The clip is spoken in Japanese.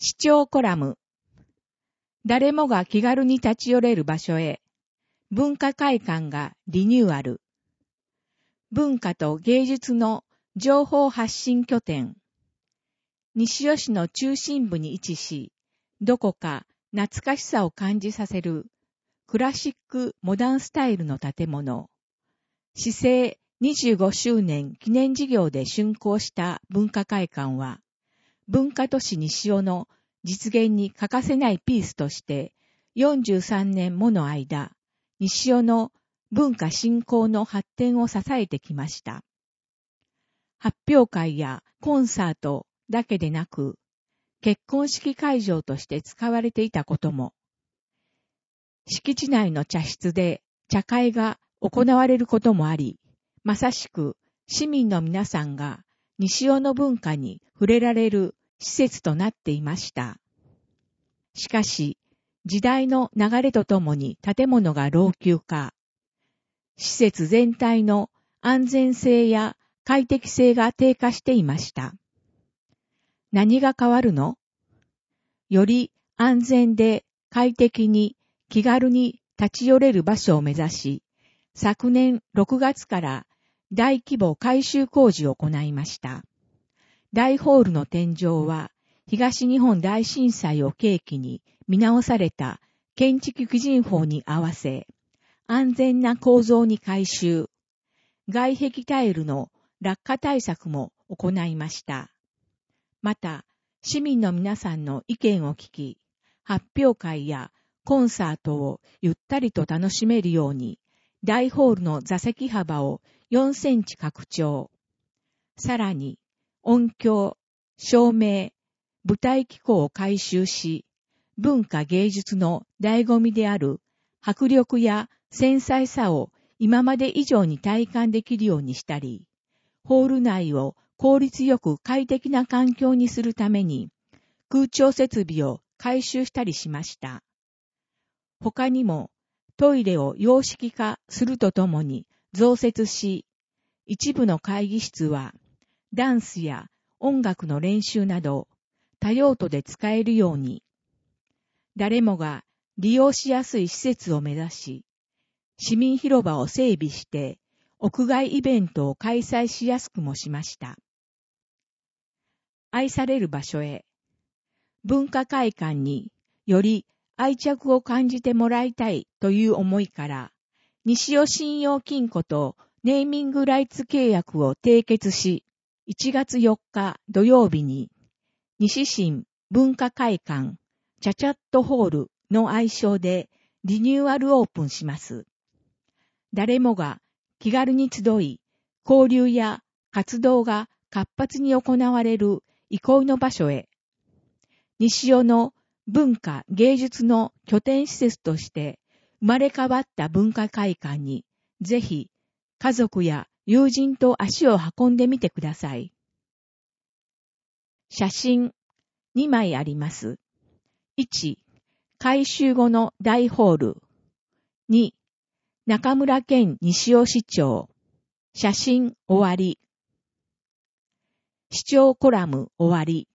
視聴コラム。誰もが気軽に立ち寄れる場所へ、文化会館がリニューアル。文化と芸術の情報発信拠点。西尾市の中心部に位置し、どこか懐かしさを感じさせるクラシックモダンスタイルの建物。市政25周年記念事業で竣工した文化会館は、文化都市西尾の実現に欠かせないピースとして、43年もの間、西尾の文化振興の発展を支えてきました。発表会やコンサートだけでなく、結婚式会場として使われていたことも、敷地内の茶室で茶会が行われることもあり、まさしく市民の皆さんが西尾の文化に触れられる施設となっていました。しかし、時代の流れとともに建物が老朽化、施設全体の安全性や快適性が低下していました。何が変わるの？より安全で快適に気軽に立ち寄れる場所を目指し、昨年6月から大規模改修工事を行いました。大ホールの天井は東日本大震災を契機に見直された建築基準法に合わせ、安全な構造に改修、外壁タイルの落下対策も行いました。また、市民の皆さんの意見を聞き、発表会やコンサートをゆったりと楽しめるように、大ホールの座席幅を4センチ拡張。さらに、音響、照明、舞台機構を改修し、文化芸術の醍醐味である迫力や繊細さを今まで以上に体感できるようにしたり、ホール内を効率よく快適な環境にするために空調設備を改修したりしました。他にもトイレを洋式化するとともに増設し、一部の会議室はダンスや音楽の練習など多用途で使えるように、誰もが利用しやすい施設を目指し、市民広場を整備して屋外イベントを開催しやすくもしました。愛される場所へ、文化会館により愛着を感じてもらいたいという思いから、西尾信用金庫とネーミングライツ契約を締結し、1月4日土曜日に、西新文化会館チャチャットホールの愛称でリニューアルオープンします。誰もが気軽に集い、交流や活動が活発に行われる憩いの場所へ、西尾の文化芸術の拠点施設として生まれ変わった文化会館に、ぜひ家族や友人と足を運んでみてください。写真2枚あります。1、改修後の大ホール。2、中村県西尾市長。写真終わり。視聴コラム終わり。